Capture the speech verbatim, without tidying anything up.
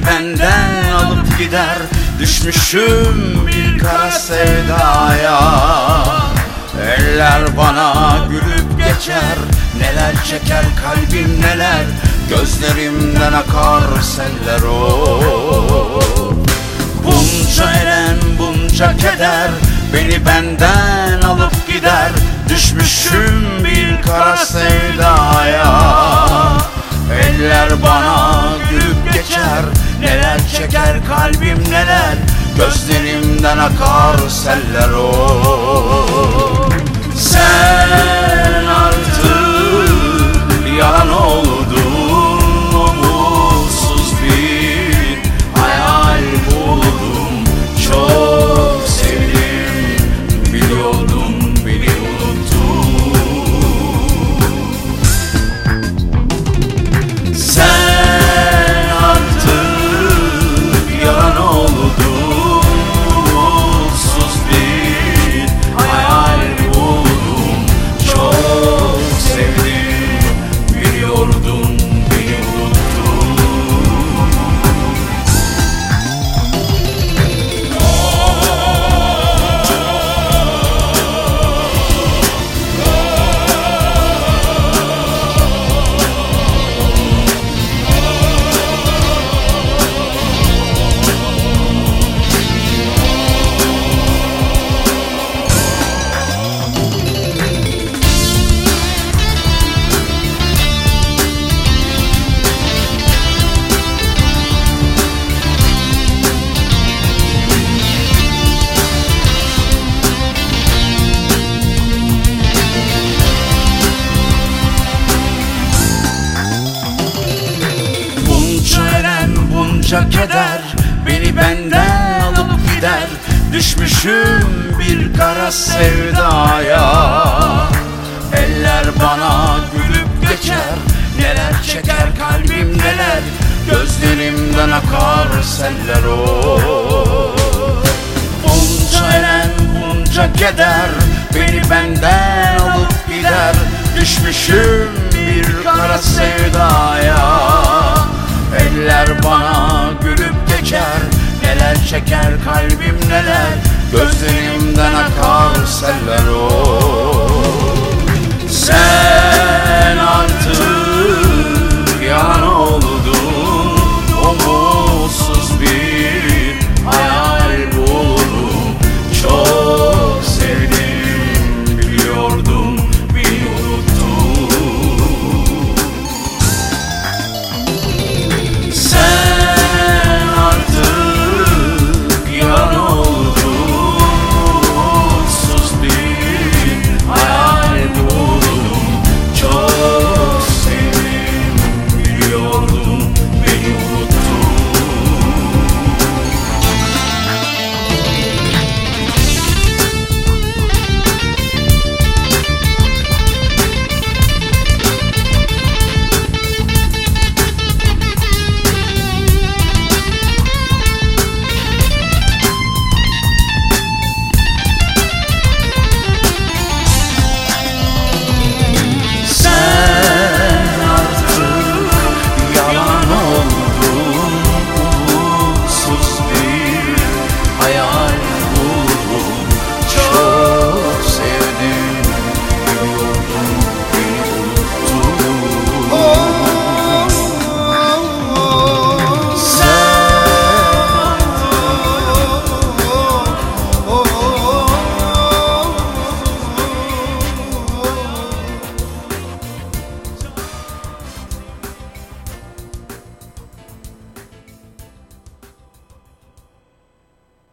beni benden alıp gider. Düşmüşüm bir kara sevdaya. Eller bana gülüp geçer, neler çeker kalbim neler, gözlerimden akar seller o. Bunca elem bunca keder beni benden alıp gider. Düşmüşüm bir kara sevdaya. Eller bana gülüp geçer, neler çeker kalbim neler, gözlerimden akar seller o. Sen artık yalan oldun, umutsuz bir hayal buldum. Çok sevdim, biliyordum beni unuttun. Sen artık yalan oldun, umutsuz bir hayal buldum. Çok sevdim, biliyordum beni unuttun. Bunca keder beni benden alıp gider. Düşmüşüm bir kara sevdaya. Eller bana gülüp geçer, neler çeker kalbim neler, gözlerimden akar seller o. Bunca elem bunca keder beni benden alıp gider. Düşmüşüm bir kara sevdaya. Eller bana gülüp geçer, neler çeker kalbim neler, gözlerimden akar seller o.